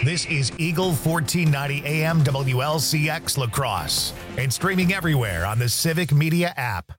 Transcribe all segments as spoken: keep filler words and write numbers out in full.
This is Eagle fourteen ninety A M W L C X La Crosse and streaming everywhere on the Civic Media app.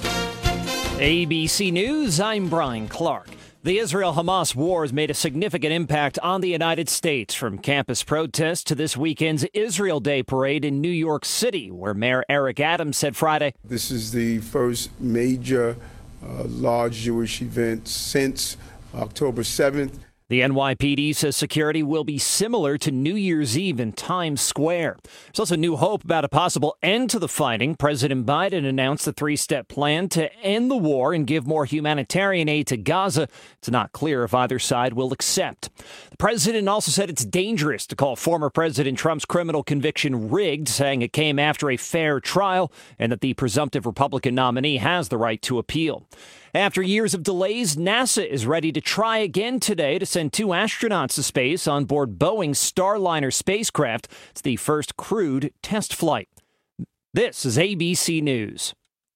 A B C News, I'm Brian Clark. The Israel-Hamas war has made a significant impact on the United States, from campus protests to this weekend's Israel Day parade in New York City, where Mayor Eric Adams said Friday, "This is the first major uh, large Jewish event since October seventh. The N Y P D says security will be similar to New Year's Eve in Times Square. There's also new hope about a possible end to the fighting. President Biden announced a three-step plan to end the war and give more humanitarian aid to Gaza. It's not clear if either side will accept. The president also said it's dangerous to call former President Trump's criminal conviction rigged, saying it came after a fair trial and that the presumptive Republican nominee has the right to appeal. After years of delays, NASA is ready to try again today to send two astronauts to space on board Boeing's Starliner spacecraft. It's the first crewed test flight. This is A B C News.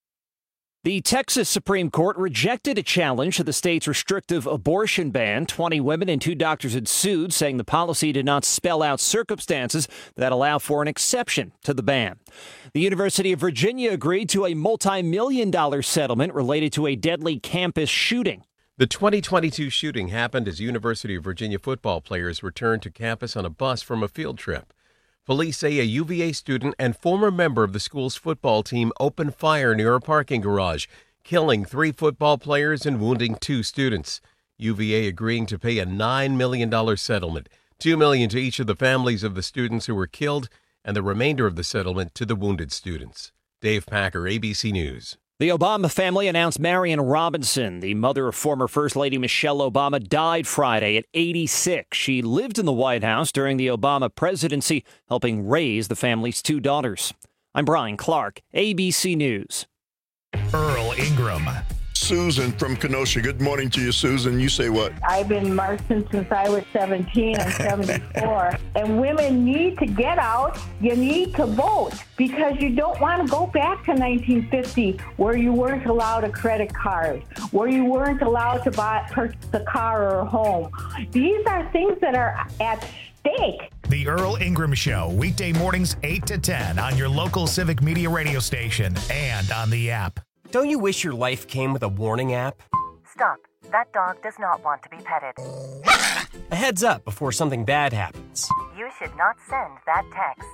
The Texas Supreme Court rejected a challenge to the state's restrictive abortion ban. twenty women and two doctors had sued, saying the policy did not spell out circumstances that allow for an exception to the ban. The University of Virginia agreed to a multi-million dollar settlement related to a deadly campus shooting. The twenty twenty-two shooting happened as University of Virginia football players returned to campus on a bus from a field trip. Police say a U V A student and former member of the school's football team opened fire near a parking garage, killing three football players and wounding two students. U V A agreeing to pay a nine million dollars settlement, two million dollars to each of the families of the students who were killed, and the remainder of the settlement to the wounded students. Dave Packer, A B C News. The Obama family announced Marion Robinson, the mother of former First Lady Michelle Obama, died Friday at eighty-six. She lived in the White House during the Obama presidency, helping raise the family's two daughters. I'm Brian Clark, A B C News. Earl Ingram. Susan from Kenosha. Good morning to you, Susan. You say what? I've been marching since I was seventeen. I'm seventy-four. And women need to get out. You need to vote because you don't want to go back to nineteen fifty where you weren't allowed a credit card, where you weren't allowed to buy, purchase a car or a home. These are things that are at stake. The Earl Ingram Show, weekday mornings eight to ten on your local Civic Media radio station and on the app. Don't you wish your life came with a warning app? Stop. That dog does not want to be petted. A heads up before something bad happens. You should not send that text.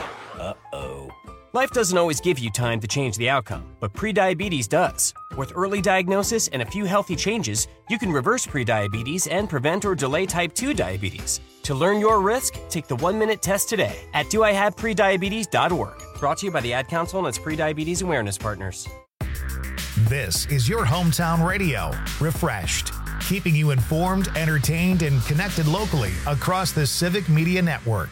Uh-oh. Life doesn't always give you time to change the outcome, but prediabetes does. With early diagnosis and a few healthy changes, you can reverse prediabetes and prevent or delay type two diabetes. To learn your risk, take the one-minute test today at do I have prediabetes dot org. Brought to you by the Ad Council and its prediabetes awareness partners. This is your hometown radio, refreshed, keeping you informed, entertained, and connected locally across the Civic Media Network.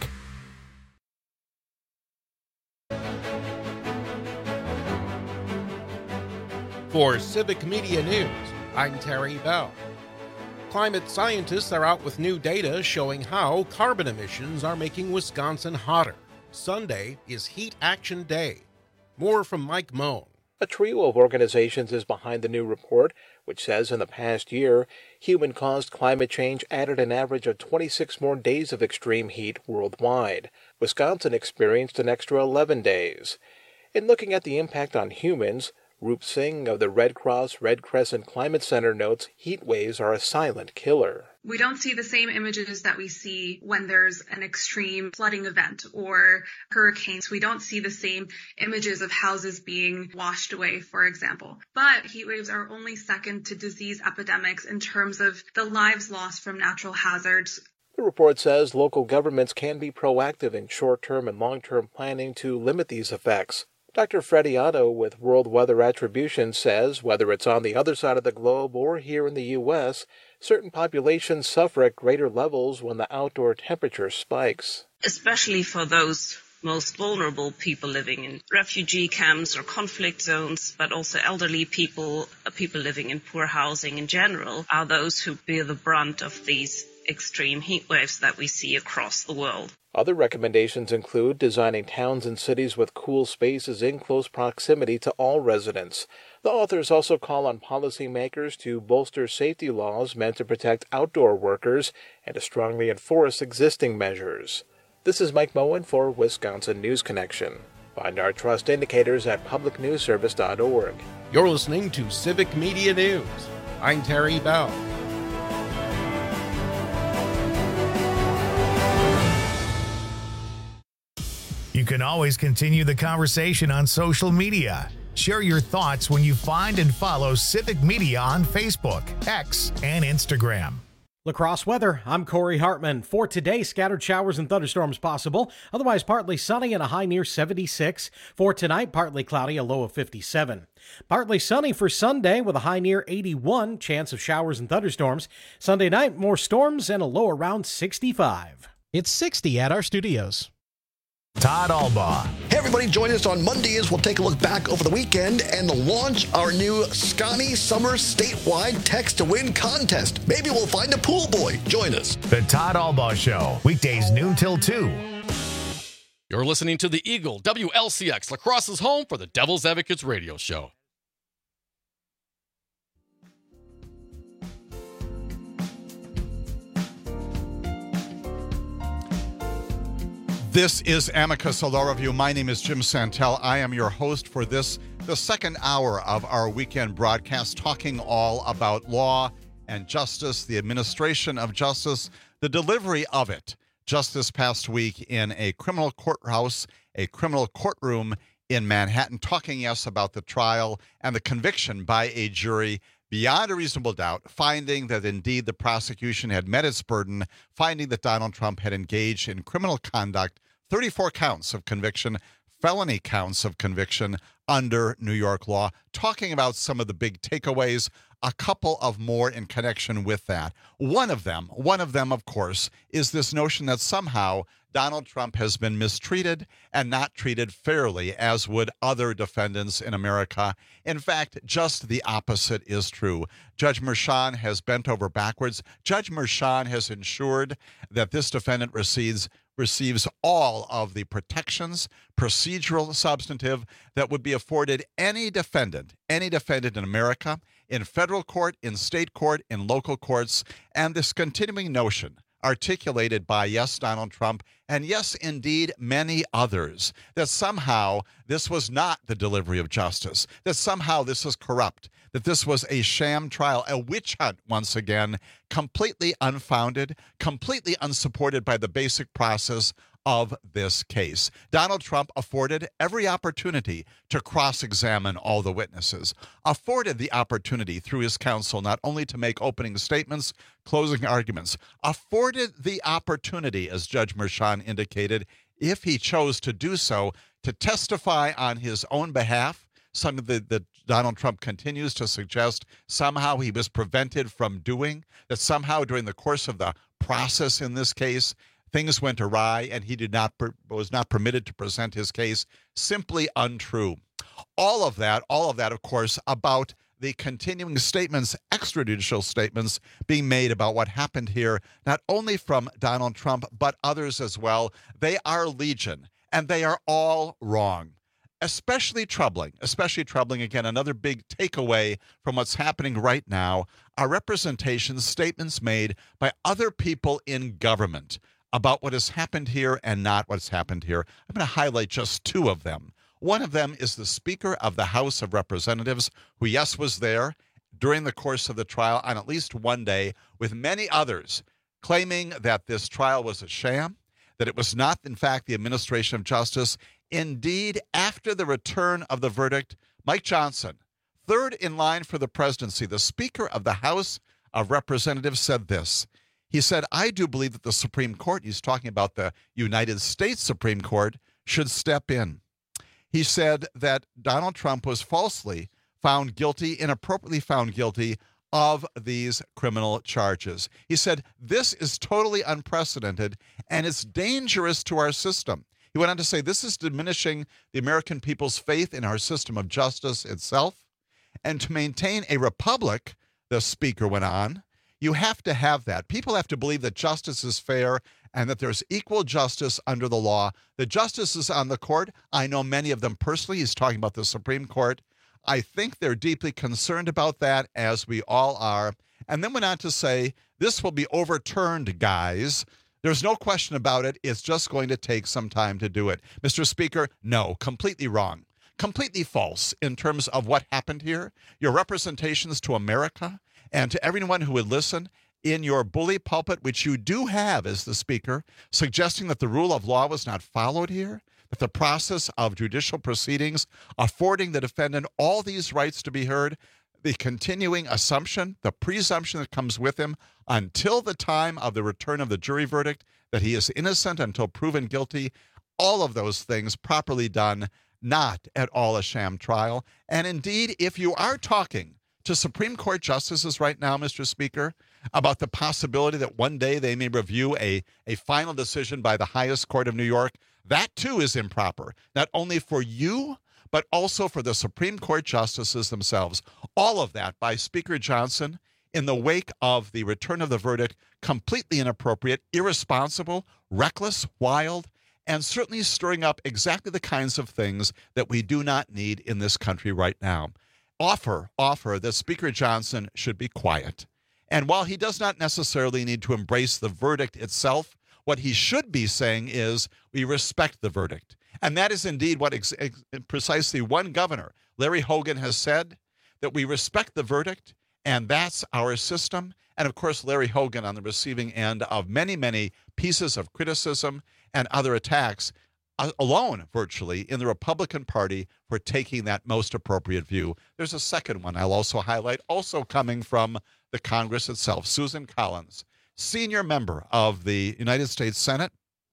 For Civic Media News, I'm Terry Bell. Climate scientists are out with new data showing how carbon emissions are making Wisconsin hotter. Sunday is Heat Action Day. More from Mike Moan. A trio of organizations is behind the new report, which says in the past year, human-caused climate change added an average of twenty-six more days of extreme heat worldwide. Wisconsin experienced an extra eleven days. In looking at the impact on humans, Roop Singh of the Red Cross Red Crescent Climate Center notes heat waves are a silent killer. We don't see the same images that we see when there's an extreme flooding event or hurricanes. We don't see the same images of houses being washed away, for example. But heat waves are only second to disease epidemics in terms of the lives lost from natural hazards. The report says local governments can be proactive in short-term and long-term planning to limit these effects. Doctor Freddie Otto with World Weather Attribution says whether it's on the other side of the globe or here in the U S, certain populations suffer at greater levels when the outdoor temperature spikes. Especially for those most vulnerable people living in refugee camps or conflict zones, but also elderly people, people living in poor housing in general, are those who bear the brunt of these extreme heat waves that we see across the world. Other recommendations include designing towns and cities with cool spaces in close proximity to all residents. The authors also call on policymakers to bolster safety laws meant to protect outdoor workers and to strongly enforce existing measures. This is Mike Moen for Wisconsin News Connection. Find our trust indicators at public news service dot org. You're listening to Civic Media News. I'm Terry Bell. You can always continue the conversation on social media. Share your thoughts when you find and follow Civic Media on Facebook, X, and Instagram. La Crosse weather, I'm Corey Hartman. For today, scattered showers and thunderstorms possible. Otherwise, partly sunny and a high near seventy-six. For tonight, partly cloudy, a low of fifty-seven. Partly sunny for Sunday with a high near eighty-one. Chance of showers and thunderstorms. Sunday night, more storms and a low around sixty-five. It's sixty at our studios. Todd Albaugh. Hey everybody, join us on Monday as we'll take a look back over the weekend and launch our new Scotty Summer statewide text to win contest. Maybe we'll find a pool boy. Join us. The Todd Albaugh Show, weekdays noon till two. You're listening to the Eagle W L C X, La Crosse's home for the Devil's Advocates radio show. This is Amicus, a law review. My name is Jim Santel. I am your host for this, the second hour of our weekend broadcast, talking all about law and justice, the administration of justice, the delivery of it. Just this past week in a criminal courthouse, a criminal courtroom in Manhattan, talking, yes, about the trial and the conviction by a jury beyond a reasonable doubt, finding that indeed the prosecution had met its burden, finding that Donald Trump had engaged in criminal conduct, thirty-four counts of conviction, felony counts of conviction under New York law, talking about some of the big takeaways, a couple of more in connection with that. One of them, one of them, of course, is this notion that somehow Donald Trump has been mistreated and not treated fairly, as would other defendants in America. In fact, just the opposite is true. Judge Merchan has bent over backwards. Judge Merchan has ensured that this defendant receives receives all of the protections, procedural, substantive, that would be afforded any defendant, any defendant in America, in federal court, in state court, in local courts, and this continuing notion articulated by, yes, Donald Trump, and yes, indeed, many others, that somehow this was not the delivery of justice, that somehow this is corrupt, that this was a sham trial, a witch hunt, once again, completely unfounded, completely unsupported by the basic process of this case. Donald Trump afforded every opportunity to cross-examine all the witnesses, afforded the opportunity through his counsel not only to make opening statements, closing arguments, afforded the opportunity, as Judge Merchan indicated, if he chose to do so, to testify on his own behalf, something that, that Donald Trump continues to suggest somehow he was prevented from doing, that somehow during the course of the process in this case, things went awry and he did not was not permitted to present his case. Simply untrue. All of that, all of that, of course, about the continuing statements, extrajudicial statements being made about what happened here, not only from Donald Trump, but others as well. They are legion, and they are all wrong. Especially troubling, especially troubling, again, another big takeaway from what's happening right now are representations, statements made by other people in government about what has happened here and not what's happened here. I'm going to highlight just two of them. One of them is the Speaker of the House of Representatives, who, yes, was there during the course of the trial on at least one day, with many others claiming that this trial was a sham, that it was not, in fact, the administration of justice. Indeed, after the return of the verdict, Mike Johnson, third in line for the presidency, the Speaker of the House of Representatives, said this. He said, I do believe that the Supreme Court, he's talking about the United States Supreme Court, should step in. He said that Donald Trump was falsely found guilty, inappropriately found guilty of these criminal charges. He said, this is totally unprecedented and it's dangerous to our system. He went on to say, this is diminishing the American people's faith in our system of justice itself. And to maintain a republic, the Speaker went on, you have to have that. People have to believe that justice is fair and that there's equal justice under the law. The justices on the court, I know many of them personally. He's talking about the Supreme Court. I think they're deeply concerned about that, as we all are. And then went on to say, this will be overturned, guys. There's no question about it. It's just going to take some time to do it. Mister Speaker, no, completely wrong. Completely false in terms of what happened here. Your representations to America and to everyone who would listen in your bully pulpit, which you do have as the Speaker, suggesting that the rule of law was not followed here, that the process of judicial proceedings affording the defendant all these rights to be heard, the continuing assumption, the presumption that comes with him until the time of the return of the jury verdict, that he is innocent until proven guilty, all of those things properly done, not at all a sham trial. And indeed, if you are talking to Supreme Court justices right now, Mister Speaker, about the possibility that one day they may review a, a final decision by the highest court of New York, that too is improper, not only for you, but also for the Supreme Court justices themselves. All of that by Speaker Johnson in the wake of the return of the verdict, completely inappropriate, irresponsible, reckless, wild, and certainly stirring up exactly the kinds of things that we do not need in this country right now. Offer, offer that Speaker Johnson should be quiet. And while he does not necessarily need to embrace the verdict itself, what he should be saying is, we respect the verdict. And that is indeed what ex- ex- precisely one governor, Larry Hogan, has said, that we respect the verdict, and that's our system. And of course, Larry Hogan on the receiving end of many, many pieces of criticism and other attacks, uh, alone virtually in the Republican Party for taking that most appropriate view. There's a second one I'll also highlight, also coming from the Congress itself. Susan Collins, senior member of the United States Senate,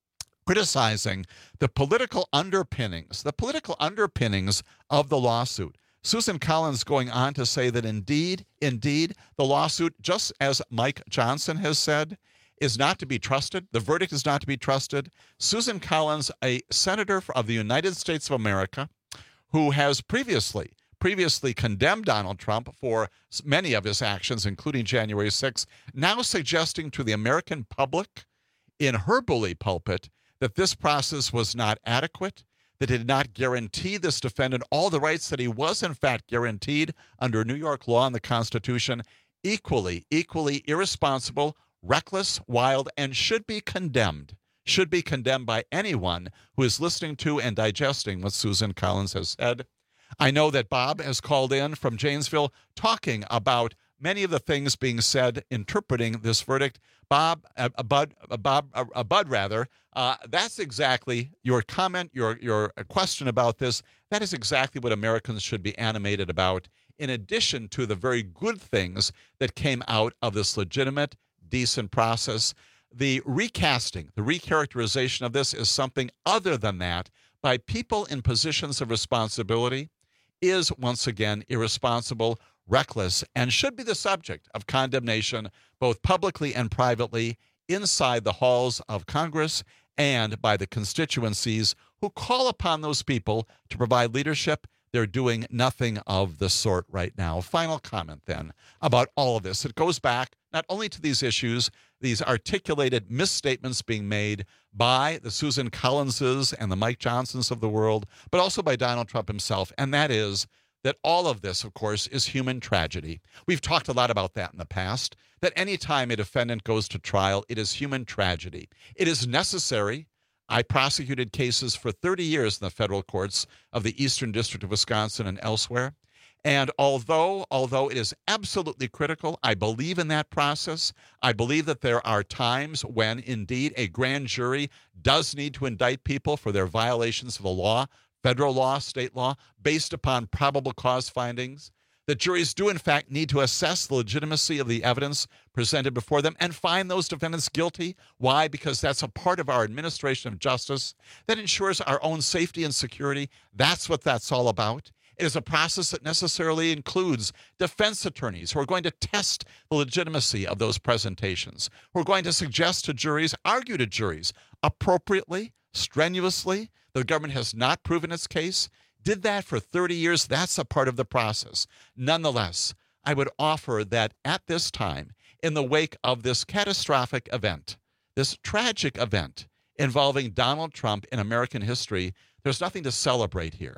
criticizing the political underpinnings, the political underpinnings of the lawsuit. Susan Collins going on to say that indeed, indeed, the lawsuit, just as Mike Johnson has said, is not to be trusted. The verdict is not to be trusted. Susan Collins, a senator of the United States of America, who has previously previously condemned Donald Trump for many of his actions, including January sixth, now suggesting to the American public in her bully pulpit that this process was not adequate, that it did not guarantee this defendant all the rights that he was in fact guaranteed under New York law and the Constitution, equally, equally irresponsible, reckless, wild, and should be condemned, should be condemned by anyone who is listening to and digesting what Susan Collins has said. I know that Bob has called in from Janesville talking about many of the things being said, interpreting this verdict. Bob, uh, Bud, uh, Bob, uh, uh, Bud, rather, uh, that's exactly your comment, your your question about this. That is exactly what Americans should be animated about, in addition to the very good things that came out of this legitimate, decent process. The recasting, the recharacterization of this is something other than that by people in positions of responsibility is, once again, irresponsible, reckless, and should be the subject of condemnation both publicly and privately inside the halls of Congress and by the constituencies who call upon those people to provide leadership. They're doing nothing of the sort right now. Final comment then about all of this. It goes back not only to these issues, these articulated misstatements being made by the Susan Collinses and the Mike Johnsons of the world, but also by Donald Trump himself. And that is that all of this, of course, is human tragedy. We've talked a lot about that in the past, that any time a defendant goes to trial, it is human tragedy. It is necessary. I prosecuted cases for thirty years in the federal courts of the Eastern District of Wisconsin and elsewhere. And although, although it is absolutely critical, I believe in that process. I believe that there are times when, indeed, a grand jury does need to indict people for their violations of the law, federal law, state law, based upon probable cause findings. The juries do, in fact, need to assess the legitimacy of the evidence presented before them and find those defendants guilty. Why? Because that's a part of our administration of justice that ensures our own safety and security. That's what that's all about. It is a process that necessarily includes defense attorneys who are going to test the legitimacy of those presentations, who are going to suggest to juries, argue to juries appropriately, strenuously. The government has not proven its case. Did that for thirty years. That's a part of the process. Nonetheless, I would offer that at this time, in the wake of this catastrophic event, this tragic event involving Donald Trump in American history, there's nothing to celebrate here.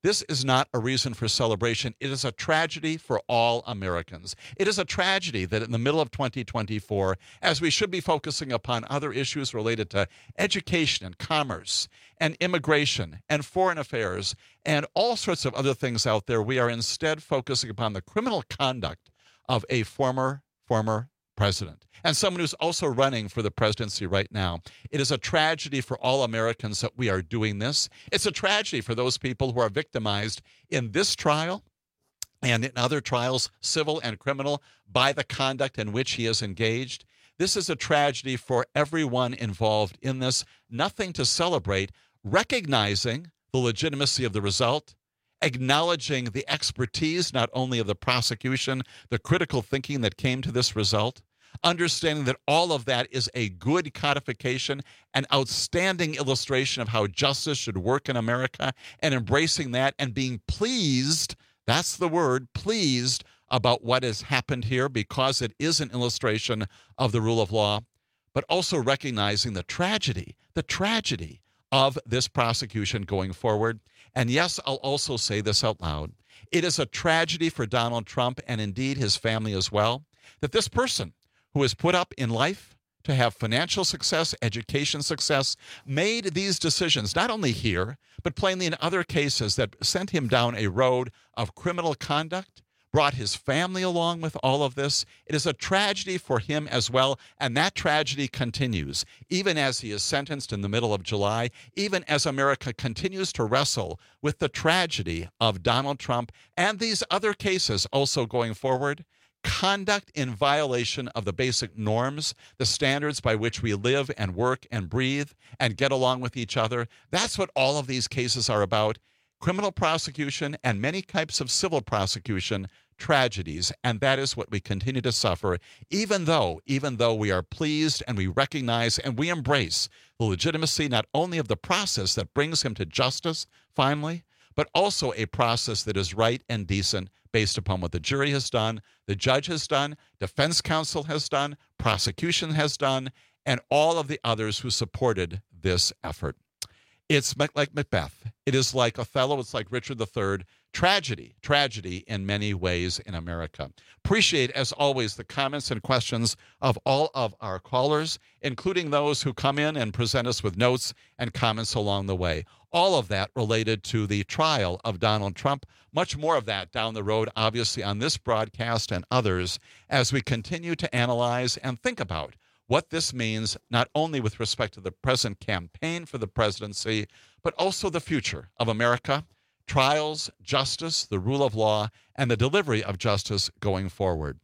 This is not a reason for celebration. It is a tragedy for all Americans. It is a tragedy that in the middle of twenty twenty-four, as we should be focusing upon other issues related to education and commerce and immigration and foreign affairs and all sorts of other things out there, we are instead focusing upon the criminal conduct of a former, former president and someone who's also running for the presidency right now. It is a tragedy for all Americans that we are doing this. It's a tragedy for those people who are victimized in this trial and in other trials, civil and criminal, by the conduct in which he is engaged. This is a tragedy for everyone involved in this. Nothing to celebrate, recognizing the legitimacy of the result, acknowledging the expertise not only of the prosecution, the critical thinking that came to this result, understanding that all of that is a good codification, an outstanding illustration of how justice should work in America, and embracing that and being pleased, that's the word, pleased about what has happened here because it is an illustration of the rule of law, but also recognizing the tragedy, the tragedy of this prosecution going forward. And yes, I'll also say this out loud. It is a tragedy for Donald Trump and indeed his family as well, that this person who is put up in life to have financial success, education success, made these decisions, not only here, but plainly in other cases that sent him down a road of criminal conduct, brought his family along with all of this. It is a tragedy for him as well, and that tragedy continues, even as he is sentenced in the middle of July, even as America continues to wrestle with the tragedy of Donald Trump and these other cases also going forward. Conduct in violation of the basic norms, the standards by which we live and work and breathe and get along with each other. That's what all of these cases are about. Criminal prosecution and many types of civil prosecution tragedies, and that is what we continue to suffer, even though, even though we are pleased and we recognize and we embrace the legitimacy not only of the process that brings him to justice finally, but also a process that is right and decent based upon what the jury has done, the judge has done, defense counsel has done, prosecution has done, and all of the others who supported this effort. It's like Macbeth. It is like Othello. It's like Richard the Third. Tragedy, tragedy in many ways in America. Appreciate, as always, the comments and questions of all of our callers, including those who come in and present us with notes and comments along the way. All of that related to the trial of Donald Trump. Much more of that down the road, obviously, on this broadcast and others, as we continue to analyze and think about what this means, not only with respect to the present campaign for the presidency, but also the future of America, trials, justice, the rule of law, and the delivery of justice going forward.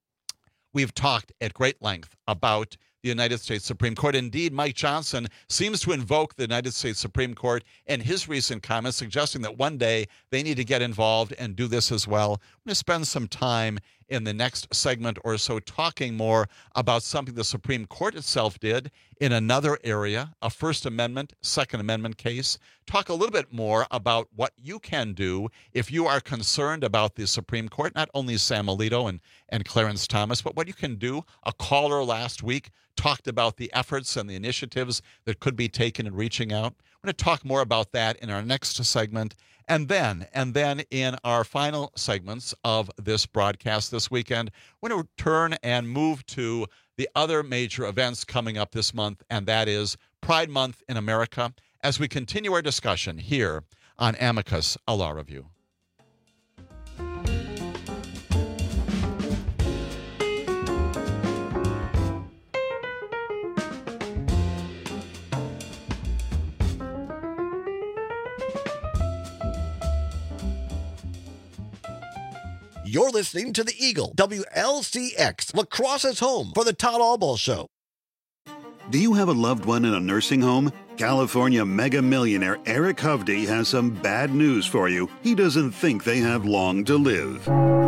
We've talked at great length about the United States Supreme Court. Indeed, Mike Johnson seems to invoke the United States Supreme Court in his recent comments, suggesting that one day they need to get involved and do this as well. I'm going to spend some time in the next segment or so talking more about something the Supreme Court itself did in another area, a First Amendment, Second Amendment case. Talk a little bit more about what you can do if you are concerned about the Supreme Court, not only Sam Alito and, and Clarence Thomas, but what you can do. A caller last week talked about the efforts and the initiatives that could be taken in reaching out. We're going to talk more about that in our next segment. And then, and then in our final segments of this broadcast this weekend, we're going to turn and move to the other major events coming up this month, and that is Pride Month in America, as we continue our discussion here on Amicus, a Law Review. You're listening to the Eagle, W L C X, La Crosse's home for the Todd Albaugh Show. Do you have a loved one in a nursing home? California mega millionaire Eric Hovde has some bad news for you. He doesn't think they have long to live.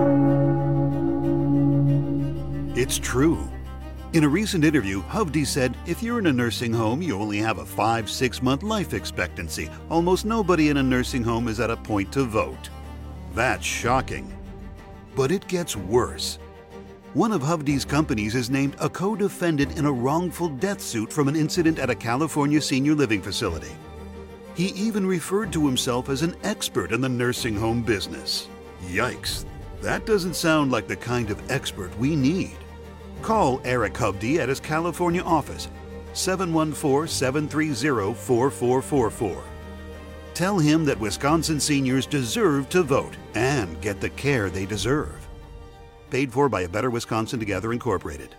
It's true. In a recent interview, Hovde said, if you're in a nursing home, you only have a five, six month life expectancy. Almost nobody in a nursing home is at a point to vote. That's shocking. But it gets worse. One of Hovde's companies is named a co-defendant in a wrongful death suit from an incident at a California senior living facility. He even referred to himself as an expert in the nursing home business. Yikes, that doesn't sound like the kind of expert we need. Call Eric Hovde at his California office, seven one four, seven three zero, four four four four. Tell him that Wisconsin seniors deserve to vote and get the care they deserve. Paid for by A Better Wisconsin Together Incorporated.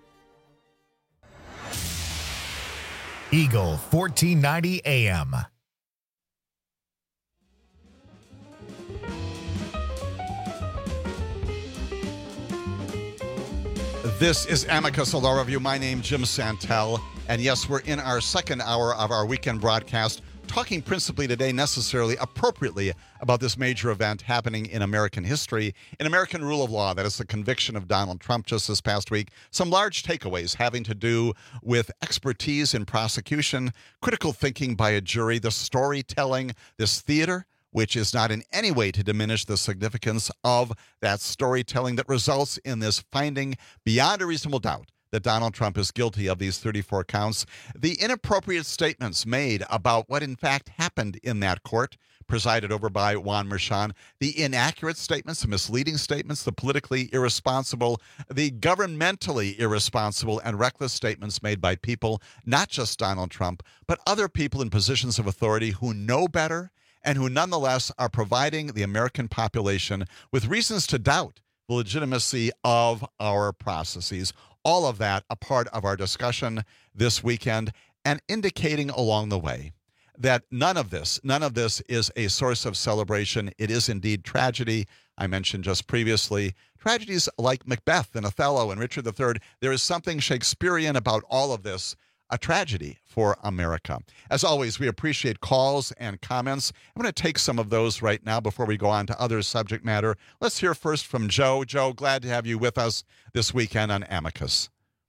Eagle fourteen ninety A M. This is Amicus, a law review. My name, Jim Santel. And yes, we're in our second hour of our weekend broadcast, talking principally today, necessarily, appropriately, about this major event happening in American history, in American rule of law. That is the conviction of Donald Trump just this past week. Some large takeaways having to do with expertise in prosecution, critical thinking by a jury, the storytelling, this theater, which is not in any way to diminish the significance of that storytelling that results in this finding beyond a reasonable doubt that Donald Trump is guilty of these thirty-four counts. The inappropriate statements made about what in fact happened in that court, presided over by Juan Merchan, the inaccurate statements, the misleading statements, the politically irresponsible, the governmentally irresponsible and reckless statements made by people, not just Donald Trump, but other people in positions of authority who know better and who nonetheless are providing the American population with reasons to doubt the legitimacy of our processes. All of that a part of our discussion this weekend, and indicating along the way that none of this, none of this is a source of celebration. It is indeed tragedy. I mentioned just previously, tragedies like Macbeth and Othello and Richard the Third. There is something Shakespearean about all of this, a tragedy for America. As always, we appreciate calls and comments. I'm going to take some of those right now before we go on to other subject matter. Let's hear first from Joe. Joe, glad to have you with us this weekend on Amicus.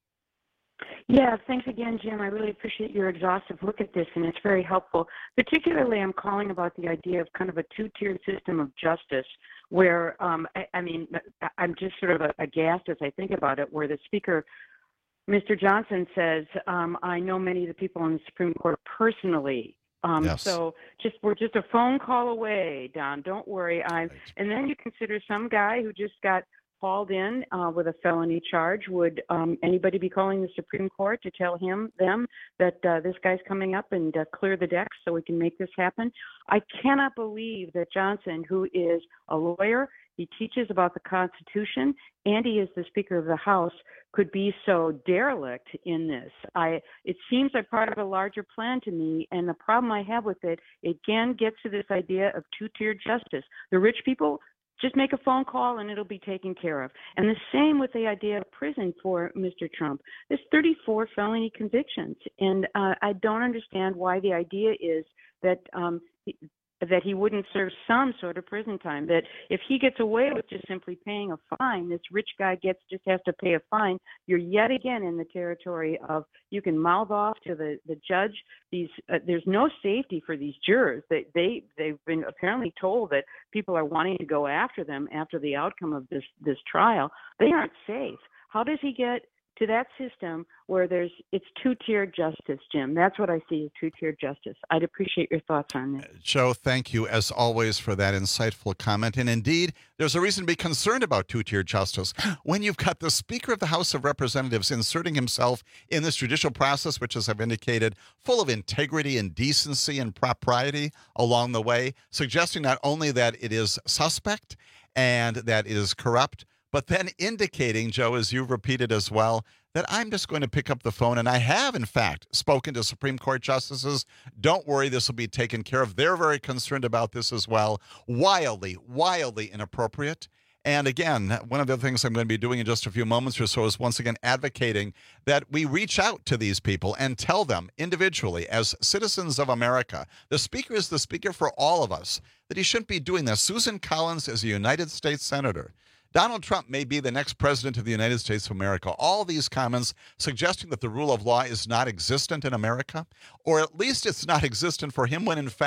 Yeah, thanks again, Jim. I really appreciate your exhaustive look at this, and it's very helpful. Particularly, I'm calling about the idea of kind of a two-tiered system of justice where, um, I, I mean, I'm just sort of aghast as I think about it, where the speaker, Mister Johnson, says, um, I know many of the people on the Supreme Court personally. Um, yes. So just we're just a phone call away, Don. Don't worry. I'm, right. And then you consider some guy who just got hauled in uh, with a felony charge. Would um, anybody be calling the Supreme Court to tell him, them, that uh, this guy's coming up and uh, clear the decks so we can make this happen? I cannot believe that Johnson, who is a lawyer, he teaches about the Constitution, and he is the Speaker of the House, could be so derelict in this. I, it seems like part of a larger plan to me, and the problem I have with it, again, gets to this idea of two-tiered justice. The rich people just make a phone call and it'll be taken care of. And the same with the idea of prison for Mister Trump. There's thirty-four felony convictions, and uh, I don't understand why the idea is that um, that he wouldn't serve some sort of prison time, that if he gets away with just simply paying a fine, this rich guy gets just has to pay a fine. You're yet again in the territory of you can mouth off to the, the judge. These uh, there's no safety for these jurors. They, they, they've been apparently told that people are wanting to go after them after the outcome of this, this trial. They aren't safe. How does he get to that system where there's it's two-tiered justice, Jim? That's what I see as two-tiered justice. I'd appreciate your thoughts on this. Joe, thank you as always for that insightful comment. And indeed, there's a reason to be concerned about two-tiered justice. When you've got the Speaker of the House of Representatives inserting himself in this judicial process, which, as I've indicated, full of integrity and decency and propriety along the way, suggesting not only that it is suspect and that it is corrupt, but then indicating, Joe, as you've repeated as well, that I'm just going to pick up the phone, and I have, in fact, spoken to Supreme Court justices. Don't worry, this will be taken care of. They're very concerned about this as well. Wildly, wildly inappropriate. And again, one of the things I'm going to be doing in just a few moments or so is once again advocating that we reach out to these people and tell them individually, as citizens of America, the Speaker is the Speaker for all of us, that he shouldn't be doing this. Susan Collins is a United States Senator. Donald Trump may be the next president of the United States of America. All these comments suggesting that the rule of law is not existent in America, or at least it's not existent for him when, in fact,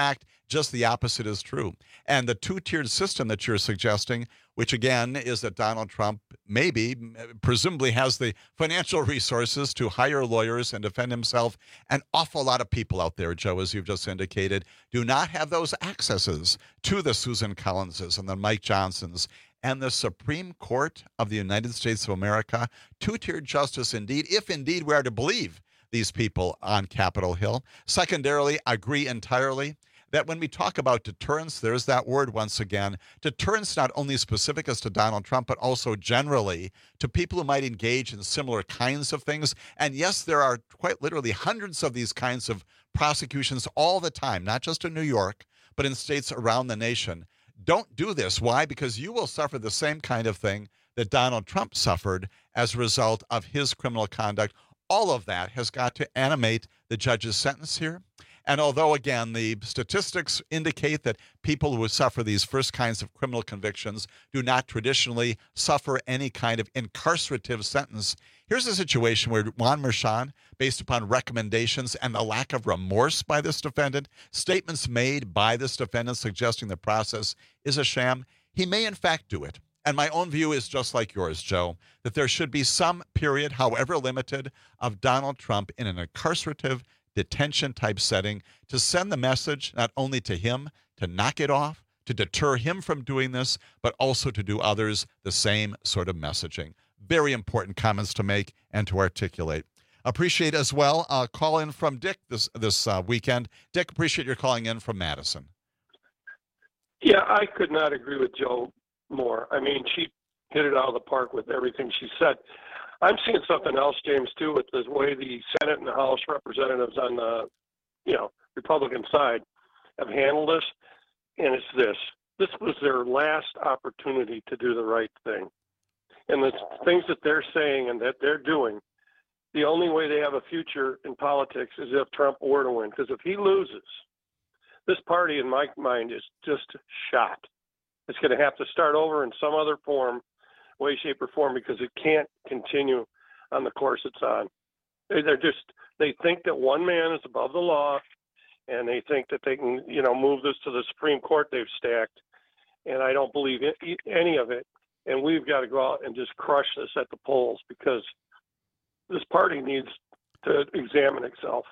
Just the opposite is true. And the two-tiered system that you're suggesting, which again is that Donald Trump maybe, presumably has the financial resources to hire lawyers and defend himself. An awful lot of people out there, Joe, as you've just indicated, do not have those accesses to the Susan Collinses and the Mike Johnsons. And the Supreme Court of the United States of America, two-tiered justice indeed, if indeed we are to believe these people on Capitol Hill. Secondarily, agree entirely that when we talk about deterrence, there's that word once again, deterrence not only specific as to Donald Trump, but also generally to people who might engage in similar kinds of things. And yes, there are quite literally hundreds of these kinds of prosecutions all the time, not just in New York, but in states around the nation. Don't do this. Why? Because you will suffer the same kind of thing that Donald Trump suffered as a result of his criminal conduct. All of that has got to animate the judge's sentence here. And although, again, the statistics indicate that people who suffer these first kinds of criminal convictions do not traditionally suffer any kind of incarcerative sentence, here's a situation where Juan Merchan, based upon recommendations and the lack of remorse by this defendant, statements made by this defendant suggesting the process is a sham, he may in fact do it. And my own view is just like yours, Joe, that there should be some period, however limited, of Donald Trump in an incarcerative detention type setting to send the message not only to him to knock it off, to deter him from doing this, but also to do others the same sort of messaging. Very important comments to make and to articulate. Appreciate as well a call in from Dick this this uh, weekend. Dick, appreciate your calling in from Madison. Yeah, I could not agree with Joe more. I mean, she hit it out of the park with everything she said. I'm seeing something else, James, too, with the way the Senate and the House representatives on the, you know, Republican side have handled this, and it's this. This was their last opportunity to do the right thing. And the things that they're saying and that they're doing, the only way they have a future in politics is if Trump were to win. Because if he loses, this party, in my mind, is just shot. It's going to have to start over in some other form, way, shape, or form, because it can't continue on the course it's on. They're just, they think that one man is above the law, and they think that they can, you know, move this to the Supreme Court they've stacked. And I don't believe it, any of it. And we've got to go out and just crush this at the polls, because this party needs to examine itself.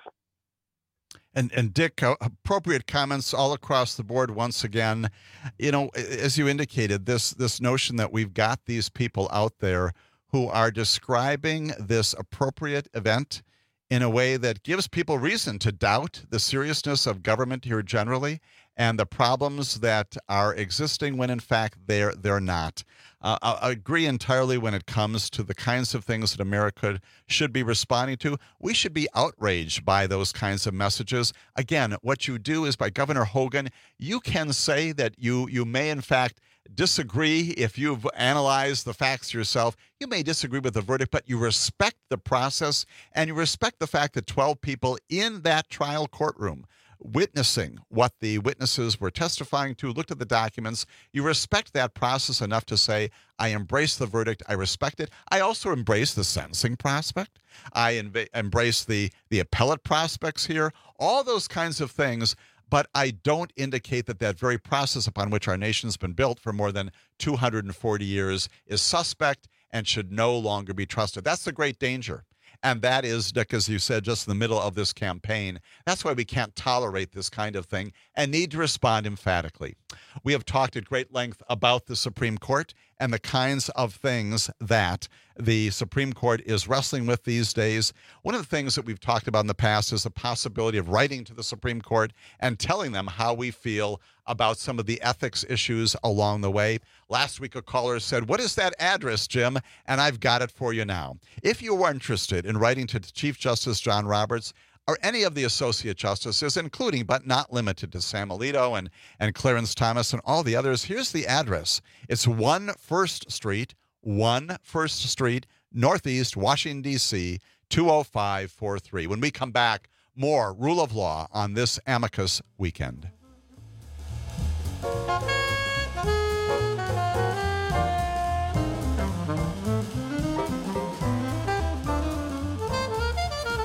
And, and Dick, uh, appropriate comments all across the board once again. You know, as you indicated, this this notion that we've got these people out there who are describing this appropriate event in a way that gives people reason to doubt the seriousness of government here generally and the problems that are existing when, in fact, they're, they're not. Uh, I agree entirely when it comes to the kinds of things that America should be responding to. We should be outraged by those kinds of messages. Again, what you do is, by Governor Hogan, you can say that you, you may, in fact, disagree if you've analyzed the facts yourself. You may disagree with the verdict, but you respect the process, and you respect the fact that twelve people in that trial courtroom witnessing what the witnesses were testifying to, looked at the documents. You respect that process enough to say, I embrace the verdict, I respect it. I also embrace the sentencing prospect. I inv- embrace the, the appellate prospects here, all those kinds of things. But I don't indicate that that very process upon which our nation's been built for more than two hundred forty years is suspect and should no longer be trusted. That's the great danger. And that is, Dick, as you said, just in the middle of this campaign. That's why we can't tolerate this kind of thing and need to respond emphatically. We have talked at great length about the Supreme Court and the kinds of things that the Supreme Court is wrestling with these days. One of the things that we've talked about in the past is the possibility of writing to the Supreme Court and telling them how we feel about some of the ethics issues along the way. Last week, a caller said, what is that address, Jim? And I've got it for you now. If you are interested in writing to Chief Justice John Roberts or any of the Associate Justices, including but not limited to Sam Alito and, and Clarence Thomas and all the others, here's the address. It's one First Street, one First Street, Northeast, Washington, D C, two oh five four three. When we come back, more Rule of Law on this Amicus Weekend.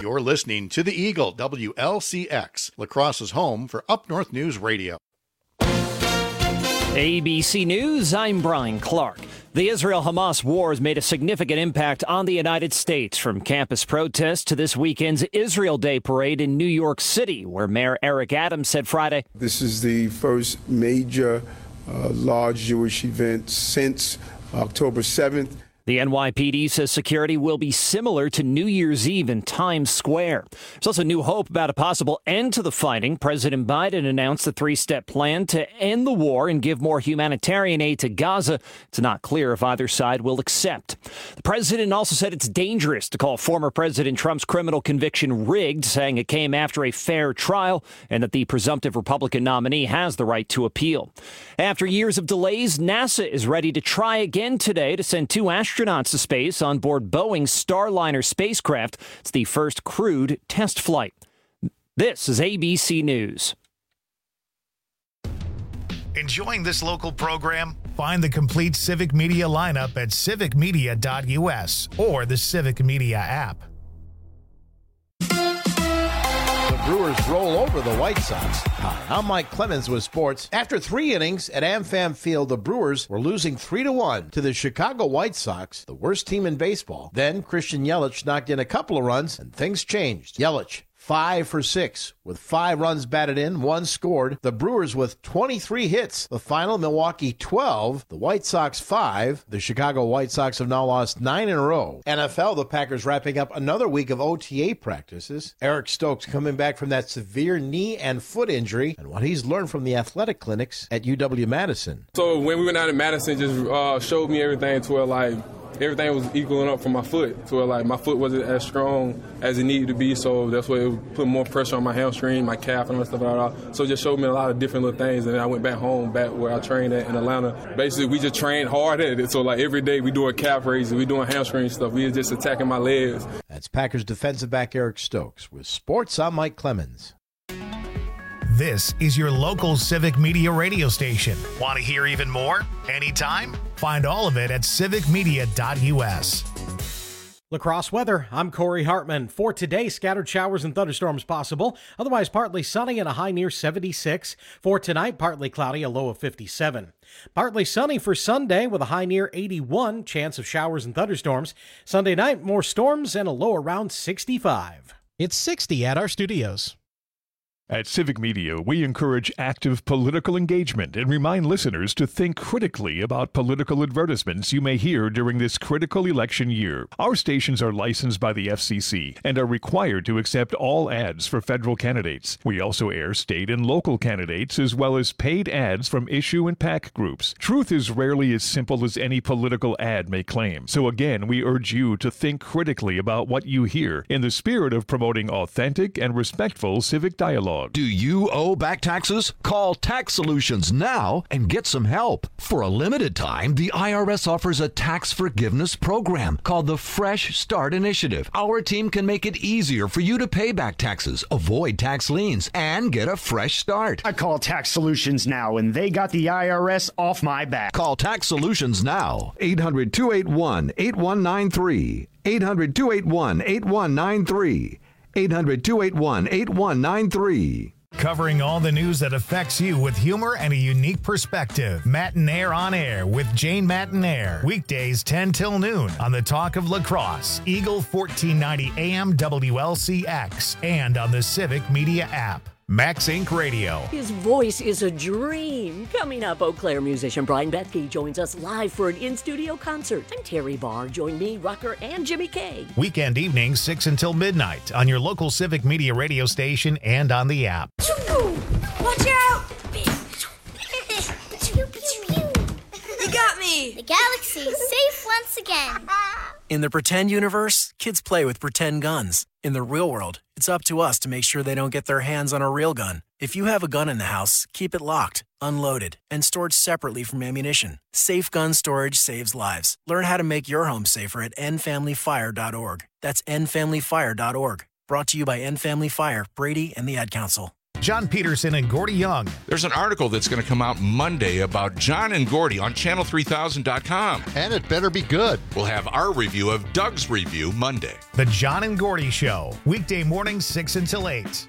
You're listening to the Eagle, W L C X, La Crosse's home for Up North News Radio. A B C News, I'm Brian Clark. The Israel-Hamas war has made a significant impact on the United States, from campus protests to this weekend's Israel Day parade in New York City, where Mayor Eric Adams said Friday, "This is the first major uh, large Jewish event since October seventh. The N Y P D says security will be similar to New Year's Eve in Times Square. There's also new hope about a possible end to the fighting. President Biden announced a three-step plan to end the war and give more humanitarian aid to Gaza. It's not clear if either side will accept. The president also said it's dangerous to call former President Trump's criminal conviction rigged, saying it came after a fair trial and that the presumptive Republican nominee has the right to appeal. After years of delays, NASA is ready to try again today to send two astronauts Astronauts to space on board Boeing's Starliner spacecraft. It's the first crewed test flight. This is A B C News. Enjoying this local program? Find the complete Civic Media lineup at civic media dot U S or the Civic Media app. Brewers roll over the White Sox. Hi, I'm Mike Clemens with sports. After three innings at AmFam Field, the Brewers were losing three to one to the Chicago White Sox, the worst team in baseball. Then Christian Yelich knocked in a couple of runs, and things changed. Yelich, five for six, with five runs batted in, one scored. The Brewers with twenty-three hits. The final, Milwaukee twelve, the White Sox five. The Chicago White Sox have now lost nine in a row. N F L, the Packers wrapping up another week of O T A practices. Eric Stokes coming back from that severe knee and foot injury, and what he's learned from the athletic clinics at U W-Madison. So when we went out in Madison, just uh, showed me everything to where, like, everything was equaling up for my foot, to where, like, my foot wasn't as strong as it needed to be, so that's why it put more pressure on my hamstring, my calf, and all that stuff like that. So it just showed me a lot of different little things, and then I went back home, back where I trained at in Atlanta. Basically, we just trained hard at it, so, like, every day we doing calf raises, we doing hamstring stuff, we just attacking my legs. That's Packers defensive back Eric Stokes. With sports, I'm Mike Clemens. This is your local Civic Media radio station. Want to hear even more? Anytime? Find all of it at civic media dot U S. La Crosse weather, I'm Corey Hartman. For today, scattered showers and thunderstorms possible. Otherwise, partly sunny and a high near seventy-six. For tonight, partly cloudy, a low of fifty-seven. Partly sunny for Sunday with a high near eighty-one. Chance of showers and thunderstorms. Sunday night, more storms and a low around sixty-five. It's sixty at our studios. At Civic Media, we encourage active political engagement and remind listeners to think critically about political advertisements you may hear during this critical election year. Our stations are licensed by the F C C and are required to accept all ads for federal candidates. We also air state and local candidates as well as paid ads from issue and PAC groups. Truth is rarely as simple as any political ad may claim. So again, we urge you to think critically about what you hear in the spirit of promoting authentic and respectful civic dialogue. Do you owe back taxes? Call Tax Solutions now and get some help. For a limited time, the I R S offers a tax forgiveness program called the Fresh Start Initiative. Our team can make it easier for you to pay back taxes, avoid tax liens, and get a fresh start. I call Tax Solutions now, and they got the I R S off my back. Call Tax Solutions now. eight hundred, two eight one, eight one nine three. eight hundred, two eight one, eight one nine three. eight hundred, two eight one, eight one nine three. Covering all the news that affects you with humor and a unique perspective. Matinaire on Air with Jane Matinaire. Weekdays ten till noon on the Talk of La Crosse, Eagle fourteen ninety A M W L C X, and on the Civic Media app. Max Incorporated. Radio. His voice is a dream. Coming up, Eau Claire musician Brian Bethke joins us live for an in-studio concert. I'm Terry Barr. Join me, Rucker, and Jimmy K. Weekend evenings, six until midnight on your local Civic Media radio station and on the app. Watch out! You got me! The galaxy is safe once again. In the pretend universe, kids play with pretend guns. In the real world, it's up to us to make sure they don't get their hands on a real gun. If you have a gun in the house, keep it locked, unloaded, and stored separately from ammunition. Safe gun storage saves lives. Learn how to make your home safer at end family fire dot org. That's end family fire dot org. Brought to you by End Family Fire, Brady, and the Ad Council. John Peterson and Gordy Young. There's an article that's going to come out Monday about John and Gordy on channel three thousand dot com. And it better be good. We'll have our review of Doug's review Monday. The John and Gordy Show, weekday mornings six until eight.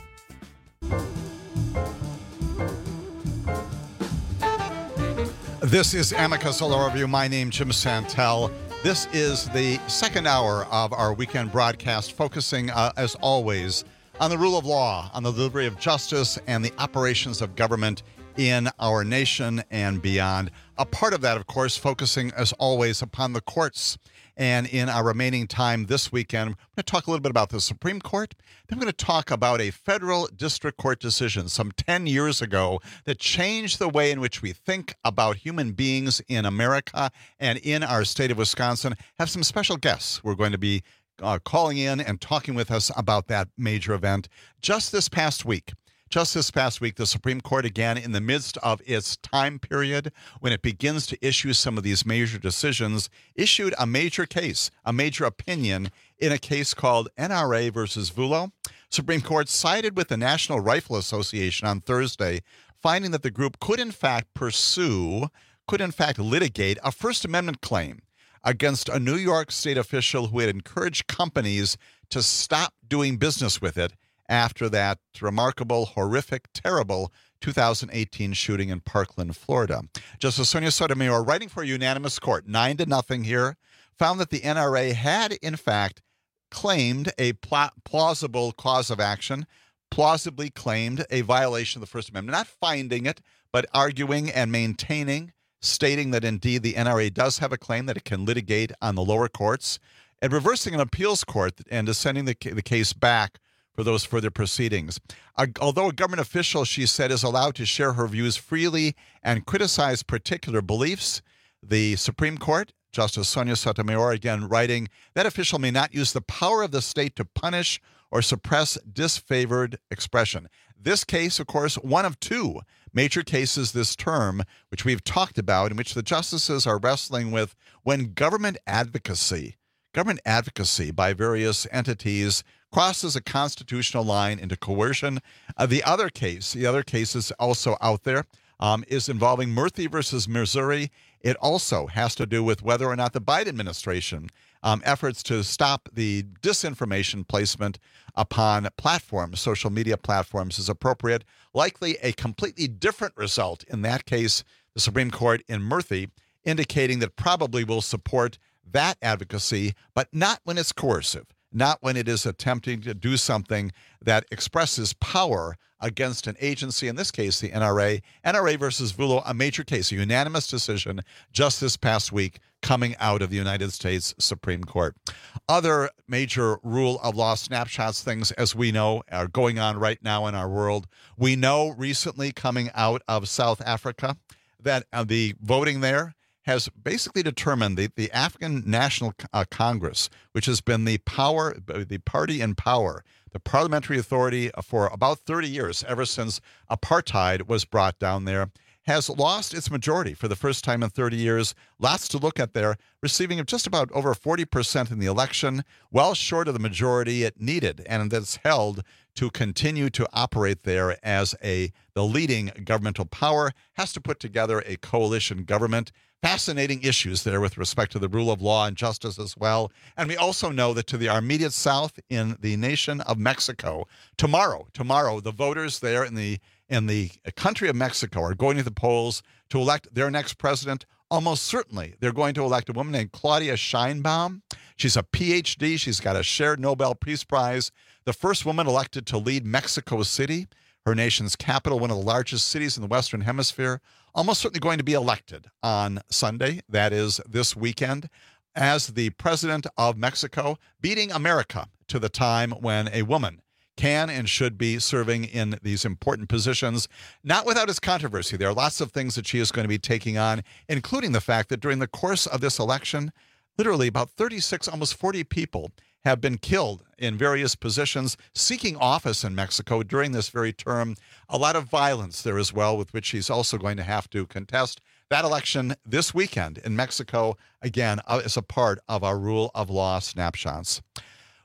This is Amicus Law Review. My name Jim Santel. This is the second hour of our weekend broadcast, focusing, uh, as always, on the rule of law, on the delivery of justice, and the operations of government in our nation and beyond. A part of that, of course, focusing, as always, upon the courts. And in our remaining time this weekend, we're going to talk a little bit about the Supreme Court. Then we're going to talk about a federal district court decision some ten years ago that changed the way in which we think about human beings in America and in our state of Wisconsin. Have some special guests we're going to be uh, calling in and talking with us about that major event. Just this past week, Just this past week, the Supreme Court, again, in the midst of its time period, when it begins to issue some of these major decisions, issued a major case, a major opinion in a case called N R A versus Vuolo. Supreme Court sided with the National Rifle Association on Thursday, finding that the group could, in fact, pursue, could, in fact, litigate a First Amendment claim against a New York state official who had encouraged companies to stop doing business with it after that remarkable, horrific, terrible two thousand eighteen shooting in Parkland, Florida. Justice Sonia Sotomayor, writing for a unanimous court, nine to nothing here, found that the N R A had, in fact, claimed a pl- plausible cause of action, plausibly claimed a violation of the First Amendment, not finding it, but arguing and maintaining, stating that indeed the N R A does have a claim that it can litigate on the lower courts, and reversing an appeals court and sending the, the case back for those further proceedings. Uh, although a government official, she said, is allowed to share her views freely and criticize particular beliefs, the Supreme Court, Justice Sonia Sotomayor, again writing, that official may not use the power of the state to punish or suppress disfavored expression. This case, of course, one of two major cases this term, which we've talked about, in which the justices are wrestling with when government advocacy, government advocacy by various entities crosses a constitutional line into coercion. Uh, the other case, the other case is also out there, um, is involving Murphy versus Missouri. It also has to do with whether or not the Biden administration um, efforts to stop the disinformation placement upon platforms, social media platforms, is appropriate. Likely a completely different result in that case, the Supreme Court in Murphy, indicating that probably will support that advocacy, but not when it's coercive. Not when it is attempting to do something that expresses power against an agency, in this case, the N R A. N R A versus Vuolo, a major case, a unanimous decision just this past week coming out of the United States Supreme Court. Other major rule of law snapshots, things, as we know, are going on right now in our world. We know recently coming out of South Africa that uh, the voting there has basically determined the, the African National uh, Congress, which has been the power, the party in power, the parliamentary authority for about thirty years, ever since apartheid was brought down there, has lost its majority for the first time in thirty years. Lots to look at there, receiving just about over forty percent in the election, well short of the majority it needed, and that's held to continue to operate there as a the leading governmental power, has to put together a coalition government. Fascinating issues there with respect to the rule of law and justice as well. And we also know that to the our immediate south in the nation of Mexico, tomorrow, tomorrow, the voters there in the in the country of Mexico are going to the polls to elect their next president. Almost certainly, they're going to elect a woman named Claudia Sheinbaum. She's a P H D. She's got a shared Nobel Peace Prize. The first woman elected to lead Mexico City, her nation's capital, one of the largest cities in the Western Hemisphere, almost certainly going to be elected on Sunday, that is this weekend, as the president of Mexico, beating America to the time when a woman can and should be serving in these important positions, not without its controversy. There are lots of things that she is going to be taking on, including the fact that during the course of this election, literally about thirty-six, almost forty people have been killed in various positions seeking office in Mexico during this very term. A lot of violence there as well, with which she's also going to have to contest. That election this weekend in Mexico, again, is a part of our rule of law snapshots.